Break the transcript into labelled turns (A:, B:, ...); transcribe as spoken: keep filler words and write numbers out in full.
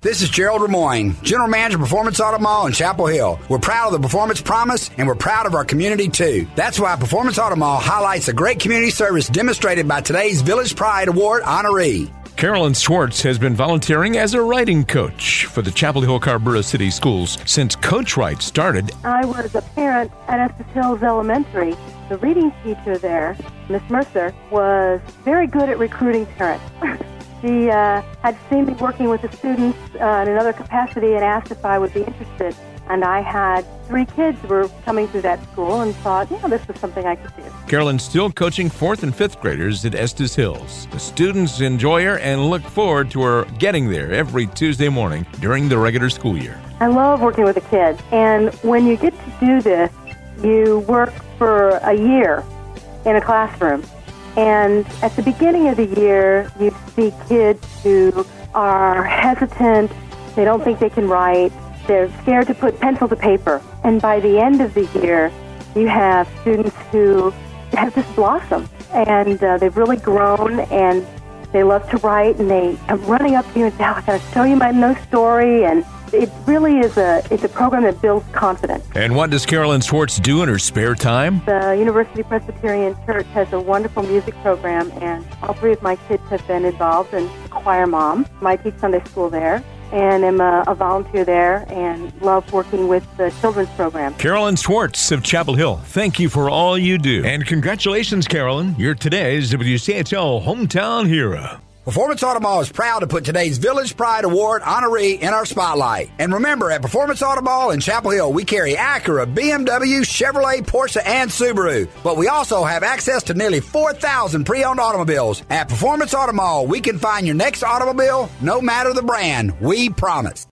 A: This is Gerald Lemoyne, General Manager of Performance Auto Mall in Chapel Hill. We're proud of the Performance Promise, and we're proud of our community, too. That's why Performance Auto Mall highlights the great community service demonstrated by today's Village Pride Award honoree.
B: Carolyn Schwartz has been volunteering as a writing coach for the Chapel Hill Carrboro City Schools since Coach Wright started.
C: I was a parent at Estes Hills Elementary. The reading teacher there, Miss Mercer, was very good at recruiting parents. She uh, had seen me working with the students uh, in another capacity and asked if I would be interested. And I had three kids who were coming through that school and thought, yeah, this was something I could do.
B: Carolyn's still coaching fourth and fifth graders at Estes Hills. The students enjoy her and look forward to her getting there every Tuesday morning during the regular school year.
C: I love working with the kids. And when you get to do this, you work for a year in a classroom. And at the beginning of the year, you see kids who are hesitant, they don't think they can write, they're scared to put pencil to paper. And by the end of the year, you have students who have just blossomed, and uh, they've really grown, and they love to write, and they come running up to you and say, oh, I got to show you my no story, and it really is a it's a program that builds confidence.
B: And what does Carolyn Schwartz do in her spare time?
C: The University Presbyterian Church has a wonderful music program, and all three of my kids have been involved in Choir Mom. I teach Sunday school there, and am a, a volunteer there, and love working with the children's program.
B: Carolyn Schwartz of Chapel Hill, thank you for all you do. And congratulations, Carolyn. You're today's W C H L Hometown Hero.
A: Performance Auto Mall is proud to put today's Village Pride Award honoree in our spotlight. And remember, at Performance Auto Mall in Chapel Hill, we carry Acura, B M W, Chevrolet, Porsche, and Subaru. But we also have access to nearly four thousand pre-owned automobiles. At Performance Auto Mall, we can find your next automobile, no matter the brand. We promise.